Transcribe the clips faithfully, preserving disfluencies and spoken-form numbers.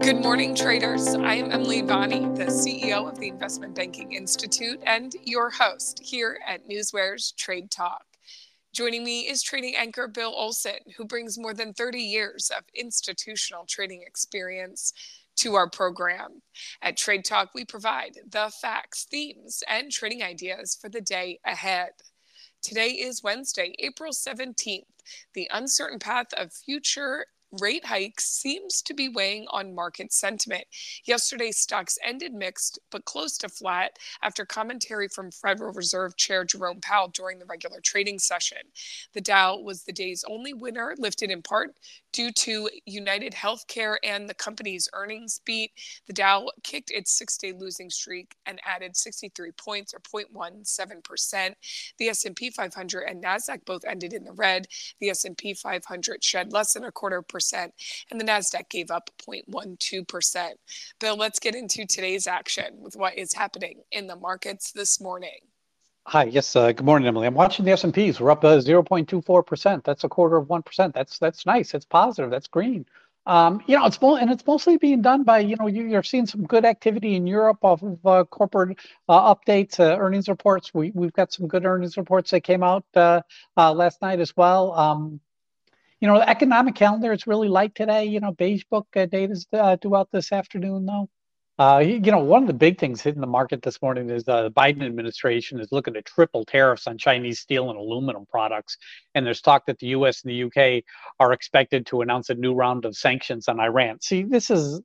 Good morning, traders. I am Emily Bonney, the C E O of the Investment Banking Institute and your host here at Newsware's Trade Talk. Joining me is trading anchor Bill Olson, who brings more than thirty years of institutional trading experience to our program. At Trade Talk, we provide the facts, themes, and trading ideas for the day ahead. Today is Wednesday, April seventeenth. The uncertain path of future rate hikes seems to be weighing on market sentiment. Yesterday's stocks ended mixed, but close to flat after commentary from Federal Reserve Chair Jerome Powell during the regular trading session. The Dow was the day's only winner, lifted in part due to United Healthcare and the company's earnings beat. The Dow kicked its six-day losing streak and added sixty-three points, or zero point one seven percent. The S and P five hundred and NASDAQ both ended in the red. The S and P five hundred shed less than a quarter percent, and the NASDAQ gave up zero point one two percent. Bill, let's get into today's action with what is happening in the markets this morning. Hi, yes, uh, good morning, Emily. I'm watching the S and Ps. We're up uh, zero point two four percent. That's a quarter of one percent. That's that's nice. It's positive. That's green. Um, you know, it's mo- and it's mostly being done by, you know, you, you're seeing some good activity in Europe off of uh, corporate uh, updates, uh, earnings reports. We, we've got some good earnings reports that came out uh, uh, last night as well. Um, you know, the economic calendar is really light today. You know, Beige Book uh, data is uh, due out this afternoon, though. Uh, you, you know, one of the big things hitting the market this morning is uh, the Biden administration is looking to triple tariffs on Chinese steel and aluminum products. And there's talk that the U S and the U K are expected to announce a new round of sanctions on Iran. See, this is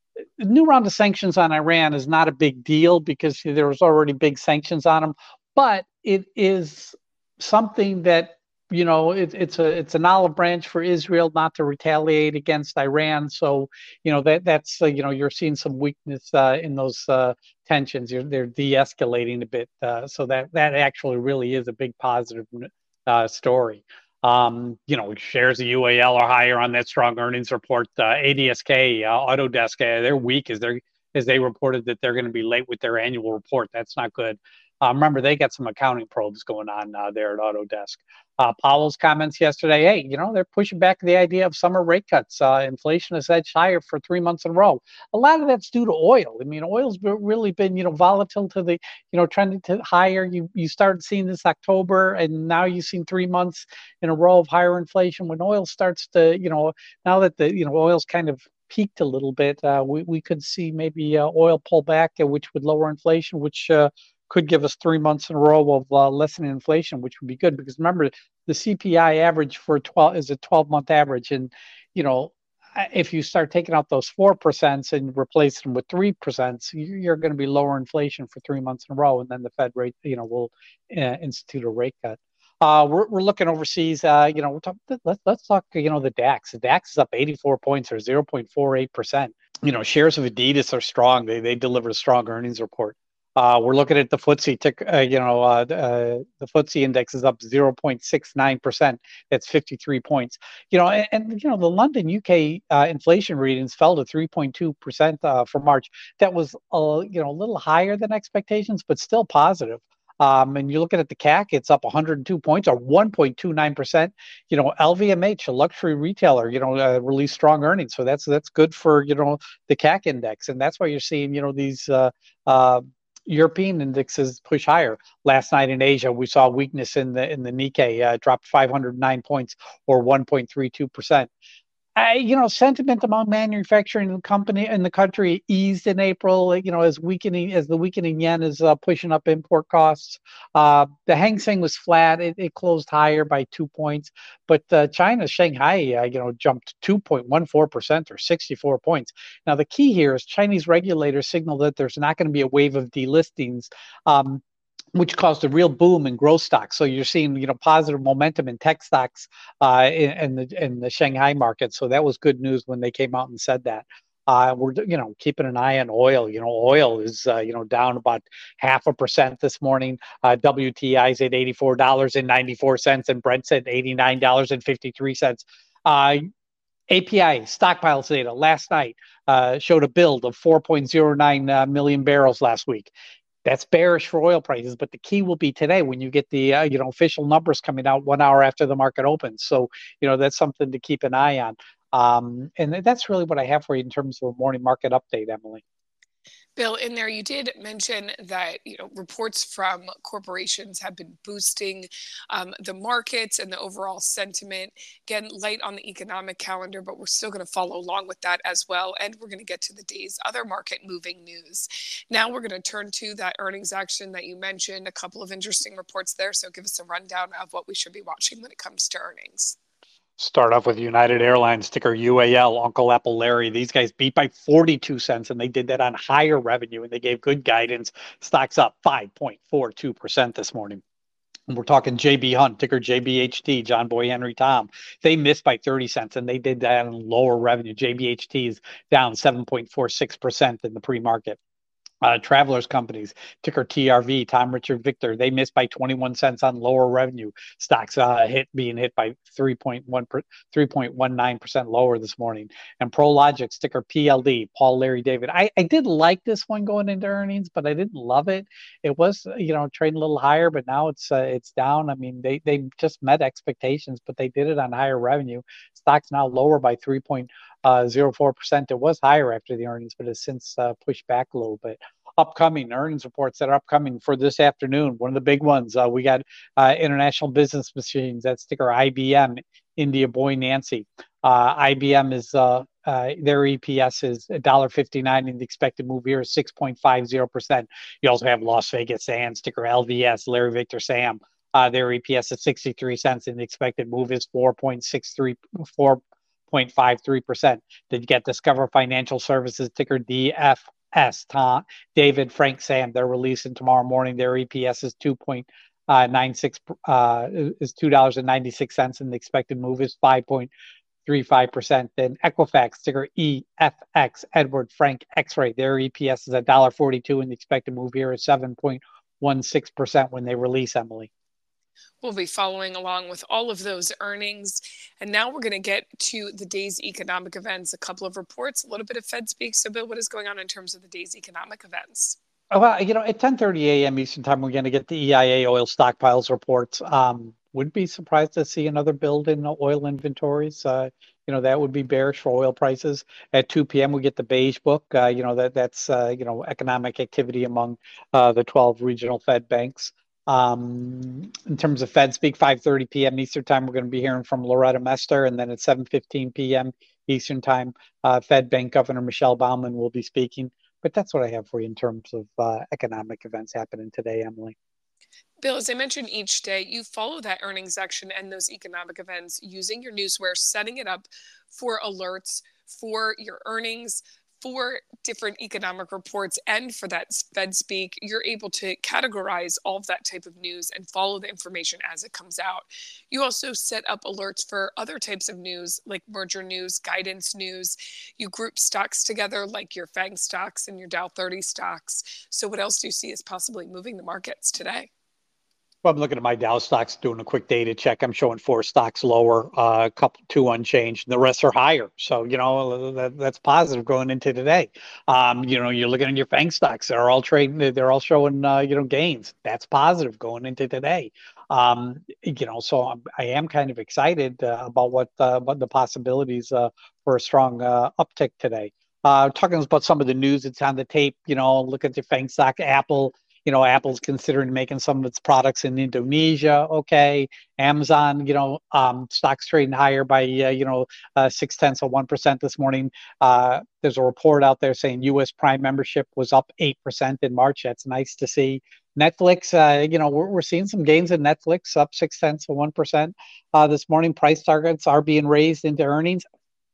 a new round of sanctions on Iran is not a big deal because there was already big sanctions on them, but it is something that, you know, it, it's a it's an olive branch for Israel not to retaliate against Iran. So, you know, that that's uh, you know, you're seeing some weakness uh, in those uh, tensions. You're, they're de-escalating a bit. Uh, so that that actually really is a big positive uh, story. Um, you know, shares of U A L are higher on that strong earnings report. Uh, A D S K, uh, Autodesk, uh, they're weak as they as they reported that they're going to be late with their annual report. That's not good. Uh, remember, they got some accounting probes going on uh, there at Autodesk. Uh, Powell's comments yesterday, hey, you know, they're pushing back the idea of summer rate cuts. Uh, inflation has edged higher for three months in a row. A lot of that's due to oil. I mean, oil's really been, you know, volatile to the, you know, trending to higher. You you started seeing this October, and now you've seen three months in a row of higher inflation. When oil starts to, you know, now that the, you know, oil's kind of peaked a little bit, uh, we, we could see maybe uh, oil pull back, uh, which would lower inflation, which uh, could give us three months in a row of uh, lessening inflation, which would be good. Because remember, the C P I average for twelve is a twelve-month average. And, you know, if you start taking out those four percent and replace them with three percent, you're going to be lower inflation for three months in a row. And then the Fed rate, you know, will uh, institute a rate cut. Uh, we're, we're looking overseas, uh, you know, we're talk, let's, let's talk, you know, the DAX. The DAX is up eighty-four points, or zero point four eight percent. You know, shares of Adidas are strong. They they delivered a strong earnings report. Uh, we're looking at the F T S E, tick, uh, you know, uh, uh, the F T S E index is up zero point six nine percent. That's fifty-three points. You know, and, and you know, the London U K uh, inflation readings fell to three point two percent uh, for March. That was, uh, you know, a little higher than expectations, but still positive. Um, and you're looking at the C A C, it's up one hundred two points, or one point two nine percent. You know, L V M H, a luxury retailer, you know, uh, released strong earnings. So that's that's good for, you know, the C A C index. And that's why you're seeing, you know, these uh, uh, European indexes push higher. Last night in Asia, we saw weakness in the in the Nikkei, uh, dropped five hundred nine points, or one point three two percent. I, you know, sentiment among manufacturing company in the country eased in April. You know, as weakening as the weakening yen is uh, pushing up import costs. Uh, the Hang Seng was flat; it, it closed higher by two points. But uh, China's Shanghai, uh, you know, jumped two point one four percent, or sixty-four points. Now, the key here is Chinese regulators signal that there's not going to be a wave of delistings. Um, which caused a real boom in growth stocks. So you're seeing, you know, positive momentum in tech stocks uh, in, in the in the Shanghai market. So that was good news when they came out and said that. Uh, we're, you know, keeping an eye on oil. You know, oil is, uh, you know, down about half a percent this morning. Uh, W T I's at eighty-four dollars and ninety-four cents, and Brent's at eighty-nine dollars and fifty-three cents. Uh, A P I stockpiles data last night uh, showed a build of four point zero nine uh, million barrels last week. That's bearish for oil prices, but the key will be today when you get the uh, you know official numbers coming out one hour after the market opens. So you know that's something to keep an eye on. Um, and that's really what I have for you in terms of a morning market update, Emily. Bill, in there, you did mention that you know reports from corporations have been boosting um, the markets and the overall sentiment. Again, light on the economic calendar, but we're still going to follow along with that as well. And we're going to get to the day's other market moving news. Now we're going to turn to that earnings action that you mentioned. A couple of interesting reports there. So give us a rundown of what we should be watching when it comes to earnings. Start off with United Airlines, ticker U A L, Uncle Apple Larry. These guys beat by forty-two cents, and they did that on higher revenue, and they gave good guidance. Stocks up five point four two percent this morning. And we're talking J B Hunt, ticker J B H T, John Boy Henry Tom. They missed by thirty cents, and they did that on lower revenue. J B H T is down seven point four six percent in the pre-market. Uh, Travelers Companies, ticker T R V, Tom Richard Victor, they missed by twenty-one cents on lower revenue. Stocks uh, hit being hit by three point one three point one nine percent lower this morning. And Prologix, ticker P L D, Paul Larry David. I, I did like this one going into earnings, but I didn't love it. It was, you know, trading a little higher, but now it's uh, it's down. I mean, they they just met expectations, but they did it on higher revenue. Stocks now lower by three point zero four percent. It was higher after the earnings, but has since uh, pushed back a little bit. Upcoming earnings reports that are upcoming for this afternoon. One of the big ones, uh, we got uh, International Business Machines, that's ticker I B M, India Boy Nancy. Uh, I B M is, uh, uh, their E P S is one dollar fifty-nine, and the expected move here is six point five zero percent. You also have Las Vegas Sands, ticker L V S, Larry Victor Sam. Uh, their E P S is sixty-three cents, and the expected move is four point six three, four point five three percent. Did you get Discover Financial Services, ticker D F S, Tom, David, Frank, Sam? They're releasing tomorrow morning. Their E P S is two point nine six, uh, is two dollars and ninety-six cents, and the expected move is five point three five percent. Then Equifax, ticker E F X, Edward, Frank, X-Ray. Their E P S is one dollar forty-two, and the expected move here is seven point one six percent when they release, Emily. We'll be following along with all of those earnings. And now we're going to get to the day's economic events, a couple of reports, a little bit of Fed speak. So, Bill, what is going on in terms of the day's economic events? Well, you know, at ten thirty a.m. Eastern time, we're going to get the E I A oil stockpiles reports. Um, wouldn't be surprised to see another build in oil inventories. Uh, you know, that would be bearish for oil prices. At two p.m., we get the beige book. Uh, you know, that that's, uh, you know, economic activity among uh, the twelve regional Fed banks. Um, in terms of Fed speak, five thirty p.m. Eastern time, we're going to be hearing from Loretta Mester, and then at seven fifteen p.m. Eastern time, uh, Fed Bank Governor Michelle Baumann will be speaking. But that's what I have for you in terms of uh, economic events happening today, Emily. Bill, as I mentioned each day, you follow that earnings section and those economic events using your newsware, setting it up for alerts for your earnings, for different economic reports, and for that Fed speak. You're able to categorize all of that type of news and follow the information as it comes out. You also set up alerts for other types of news like merger news, guidance news. You group stocks together like your FANG stocks and your Dow thirty stocks. So what else do you see is possibly moving the markets today? Well, I'm looking at my Dow stocks, doing a quick data check. I'm showing four stocks lower, uh, a couple, two unchanged, and the rest are higher. So, you know, that, that's positive going into today. Um, you know, you're looking at your FANG stocks. They're all trading. They're all showing, uh, you know, gains. That's positive going into today. Um, you know, so I'm, I am kind of excited uh, about what, uh, what the possibilities uh, for a strong uh, uptick today. Uh, talking about some of the news that's on the tape, you know, look at the FANG stock, Apple. You know, Apple's considering making some of its products in Indonesia. Okay. Amazon, you know, um, stocks trading higher by, uh, you know, uh, six tenths of one percent this morning. Uh, there's a report out there saying U S Prime membership was up eight percent in March. That's nice to see. Netflix, uh, you know, we're, we're seeing some gains in Netflix, up six tenths of one percent uh, this morning. Price targets are being raised into earnings.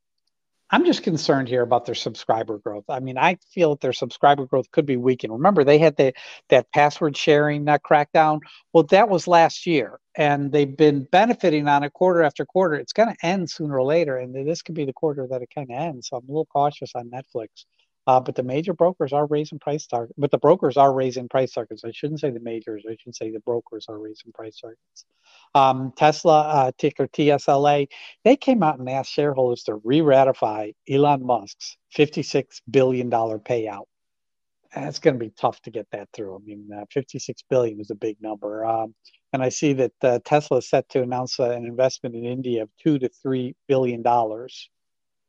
I'm just concerned here about their subscriber growth. I mean, I feel that their subscriber growth could be weakened. Remember, they had the, that password sharing uh, crackdown. Well, that was last year, and they've been benefiting on it quarter after quarter. It's going to end sooner or later, and this could be the quarter that it kind of ends. So I'm a little cautious on Netflix. Uh, but the major brokers are raising price targets. But the brokers are raising price targets. I shouldn't say the majors. I should say the brokers are raising price targets. Um, Tesla, uh, ticker T S L A, they came out and asked shareholders to re-ratify Elon Musk's fifty-six billion dollars payout. And it's going to be tough to get that through. I mean, uh, fifty-six billion dollars is a big number. Um, and I see that uh, Tesla is set to announce uh, an investment in India of two to three billion dollars.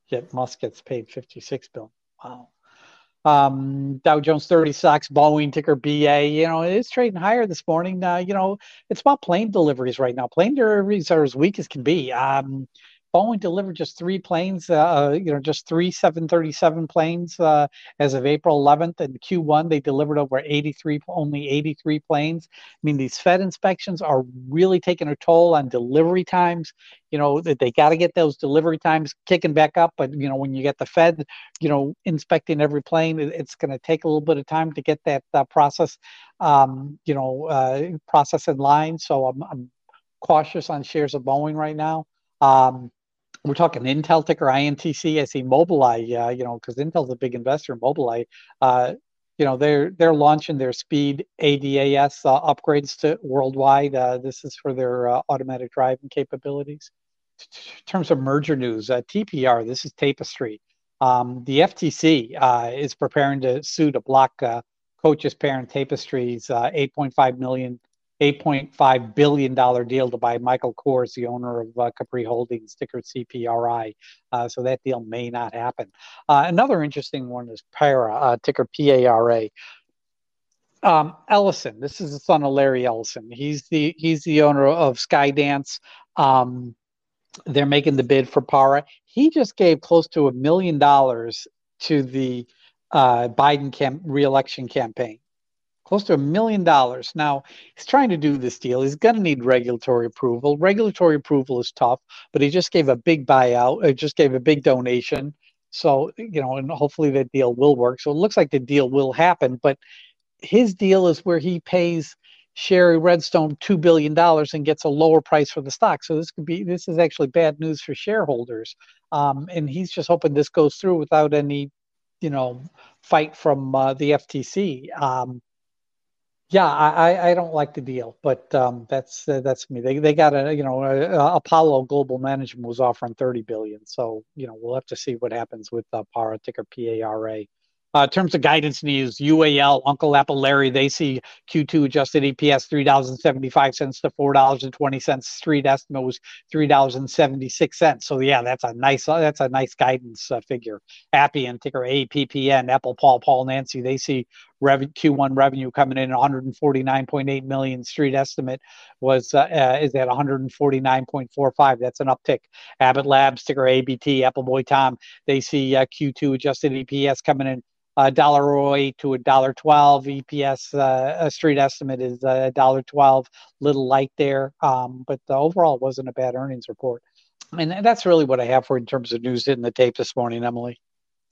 yet Musk gets paid fifty-six billion dollars. Wow. Um, Dow Jones thirty stocks, Boeing, ticker B A, you know, it's trading higher this morning. Uh, you know, it's about plane deliveries right now. Plane deliveries are as weak as can be. Um, Boeing delivered just three planes, uh, you know, just three seven thirty-seven planes uh, as of April eleventh. And Q one, they delivered over eighty-three, only eighty-three planes. I mean, these Fed inspections are really taking a toll on delivery times. You know, that they got to get those delivery times kicking back up. But, you know, when you get the Fed, you know, inspecting every plane, it's going to take a little bit of time to get that uh, process, um, you know, uh, process in line. So I'm, I'm cautious on shares of Boeing right now. Um, we're talking Intel, ticker I N T C. I see Mobileye, uh, you know, because Intel's a big investor in Mobileye. Uh, you know, they're they're launching their speed A D A S uh, upgrades to worldwide. Uh, this is for their uh, automatic driving capabilities. In terms of merger news, uh, T P R, this is Tapestry. Um, the F T C uh, is preparing to sue to block uh, Coach's parent Tapestry's uh, eight point five million eight point five billion dollars deal to buy Michael Kors, the owner of uh, Capri Holdings, ticker C P R I. Uh, so that deal may not happen. Uh, another interesting one is Para, uh, ticker P A R A. Um, Ellison, this is the son of Larry Ellison. He's the he's the owner of Skydance. Um, they're making the bid for Para. He just gave close to a million dollars to the uh, Biden camp reelection campaign. Close to a million dollars. Now, he's trying to do this deal. He's going to need regulatory approval. Regulatory approval is tough, but he just gave a big buyout. He just gave a big donation. So, you know, and hopefully that deal will work. So it looks like the deal will happen, but his deal is where he pays Sherry Redstone two billion dollars and gets a lower price for the stock. So this could be, this is actually bad news for shareholders. Um, and he's just hoping this goes through without any, you know, fight from uh, the F T C. Um, Yeah, I, I don't like the deal, but um, that's uh, that's me. They they got a you know uh, Apollo Global Management was offering thirty billion, so you know we'll have to see what happens with uh, Para, ticker P A R A. Uh, in terms of guidance news, U A L, Uncle Apple Larry, they see Q two adjusted E P S three dollars and seventy-five cents to four dollars and twenty cents. Street estimate was three dollars and seventy-six cents. So yeah, that's a nice that's a nice guidance uh, figure. Appian, ticker A P P N, Apple Paul Paul Nancy, they see revenue Q one revenue coming in at one hundred forty-nine point eight million. Street estimate was uh, uh, is at one hundred forty-nine point four five. That's an uptick. Abbott Labs, ticker A B T, Apple Boy Tom, they see uh, Q two adjusted E P S coming in a dollar oh eight to a dollar twelve. E P S uh, a street estimate is a uh, dollar twelve. Little light there, um, but the overall wasn't a bad earnings report. And that's really what I have for in terms of news hitting the tape this morning, Emily.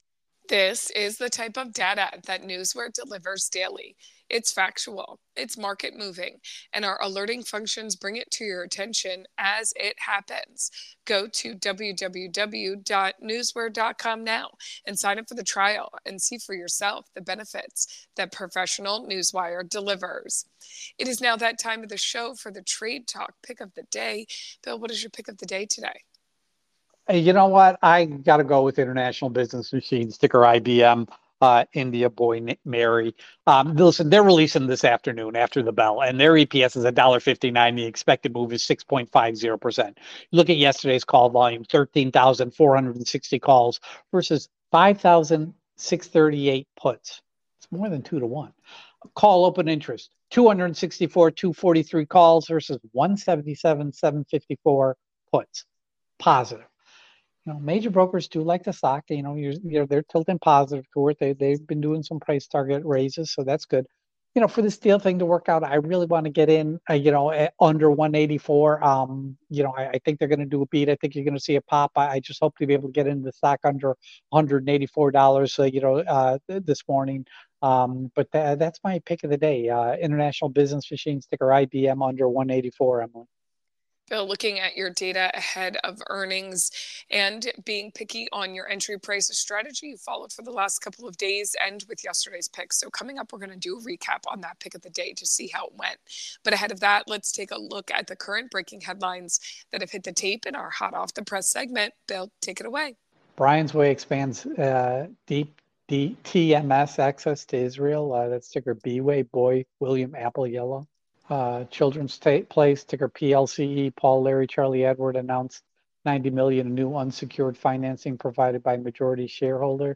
This is the type of data that Newsware delivers daily. It's factual, it's market moving, and our alerting functions bring it to your attention as it happens. Go to w w w dot newsware dot com now and sign up for the trial and see for yourself the benefits that professional Newswire delivers. It is now that time of the show for the Trade Talk pick of the day. Bill, what is your pick of the day today? Hey, you know what? I got to go with International Business Machines, ticker I B M, uh, India Boy Mary. Um, listen, they're releasing this afternoon after the bell, and their E P S is one dollar fifty-nine. The expected move is six point five zero percent. Look at yesterday's call volume, thirteen thousand four hundred sixty calls versus five thousand six hundred thirty-eight puts. It's more than two to one. Call open interest, two hundred sixty-four, two hundred forty-three calls versus one seventy-seven, seven fifty-four puts. Positive. You know, major brokers do like the stock. You know, you're, you're they're tilting positive toward it. They they've been doing some price target raises, so that's good. You know, for this deal thing to work out, I really want to get in. Uh, you know, at under one eighty-four. Um, you know, I, I think they're going to do a beat. I think you're going to see a pop. I, I just hope to be able to get into the stock under one hundred eighty-four dollars. Uh, you know, uh, this morning. Um, but th- that's my pick of the day. Uh, International Business Machines, ticker I B M, under one eighty-four. Emily. Bill, looking at your data ahead of earnings and being picky on your entry price strategy you followed for the last couple of days and with yesterday's pick. So coming up, we're going to do a recap on that pick of the day to see how it went. But ahead of that, let's take a look at the current breaking headlines that have hit the tape in our hot off the press segment. Bill, take it away. Brian's Way expands uh, deep D- T M S access to Israel. Uh, that's ticker B-Way, Boy, William, Apple, Yellow. Uh, Children's t- Place, ticker P L C E, Paul, Larry, Charlie, Edward announced ninety million in new unsecured financing provided by majority shareholder.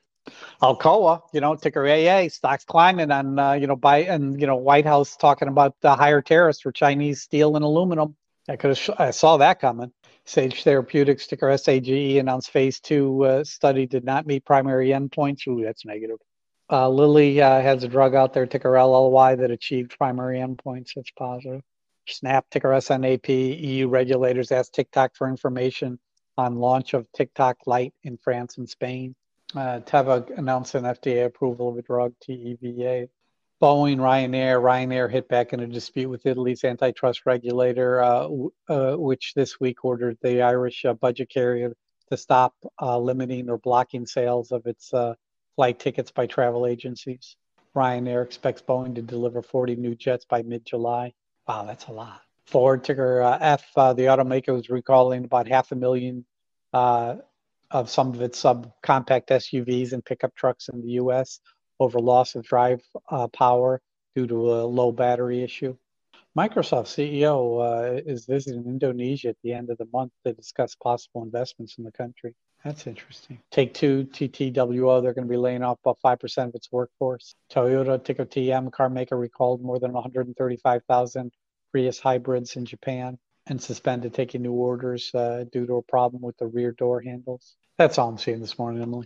Alcoa, you know, ticker A A, stocks climbing on, uh, you know, by and you know, White House talking about the higher tariffs for Chinese steel and aluminum. I could have, I saw that coming. Sage Therapeutics, ticker S A G E, announced phase two uh, study did not meet primary endpoints. Ooh, that's negative. Uh, Lilly uh, has a drug out there, ticker L L Y, that achieved primary endpoints. That's positive. Snap, ticker S N A P, E U regulators asked TikTok for information on launch of TikTok Lite in France and Spain. Uh, Teva announced an F D A approval of a drug, T E V A. Boeing, Ryanair, Ryanair hit back in a dispute with Italy's antitrust regulator, uh, uh, which this week ordered the Irish uh, budget carrier to stop uh, limiting or blocking sales of its uh, flight tickets by travel agencies. Ryanair expects Boeing to deliver forty new jets by mid-July. Wow, that's a lot. Ford, ticker uh, F, uh, the automaker was recalling about half a million uh, of some of its subcompact S U Vs and pickup trucks in the U S over loss of drive uh, power due to a low battery issue. Microsoft C E O uh, is visiting Indonesia at the end of the month to discuss possible investments in the country. That's interesting. Take Two, T T W O, they're going to be laying off about five percent of its workforce. Toyota, ticker T M, car maker recalled more than one hundred thirty-five thousand Prius hybrids in Japan and suspended taking new orders uh, due to a problem with the rear door handles. That's all I'm seeing this morning, Emily.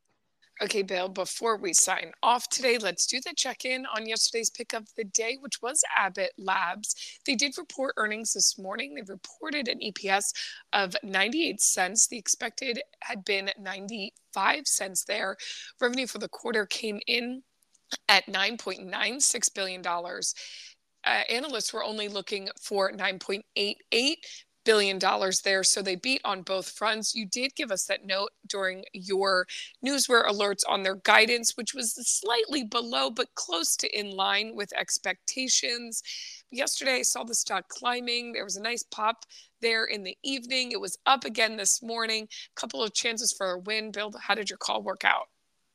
Okay, Bill, before we sign off today, let's do the check-in on yesterday's pick of the day, which was Abbott Labs. They did report earnings this morning. They reported an E P S of ninety-eight cents. The expected had been ninety-five cents there. Revenue for the quarter came in at nine point nine six billion dollars. Uh, analysts were only looking for nine point eight eight billion dollars there, so they beat on both fronts. You did give us that note during your Newsware alerts on their guidance, which was slightly below but close to in line with expectations. Yesterday, I saw the stock climbing. There was a nice pop there in the evening. It was up again this morning. A couple of chances for a win. Bill, how did your call work out?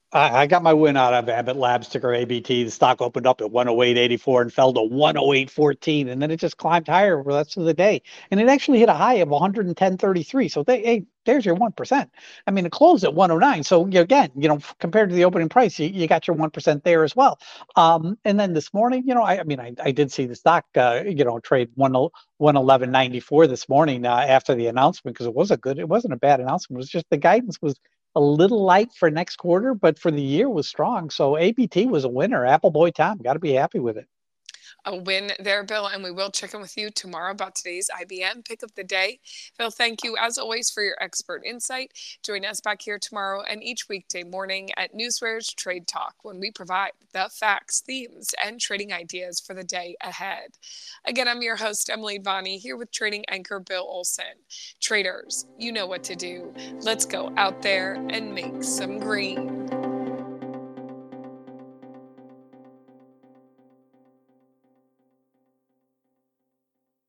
I got my win out of Abbott Labs, ticker A B T. The stock opened up at one oh eight eighty-four and fell to one oh eight fourteen, and then it just climbed higher for the rest of the day. And it actually hit a high of one ten thirty-three. So they, hey, there's your one percent. I mean, it closed at one oh nine. So again, you know, compared to the opening price, you, you got your one percent there as well. Um, and then this morning, you know, I, I mean, I, I did see the stock, uh, you know, trade one eleven ninety-four this morning uh, after the announcement, because it was a good, it wasn't a bad announcement. It was just the guidance was a little light for next quarter, but for the year was strong. So A B T was a winner. Apple boy Tom, got to be happy with it. A win there, Bill, and we will check in with you tomorrow about today's I B M pick of the day. Bill, thank you as always for your expert insight. Join us back here tomorrow and each weekday morning at Newsware's Trade Talk, when we provide the facts, themes, and trading ideas for the day ahead. Again, I'm your host, Emily Vani, here with trading anchor Bill Olson. Traders, you know what to do. Let's go out there and make some green.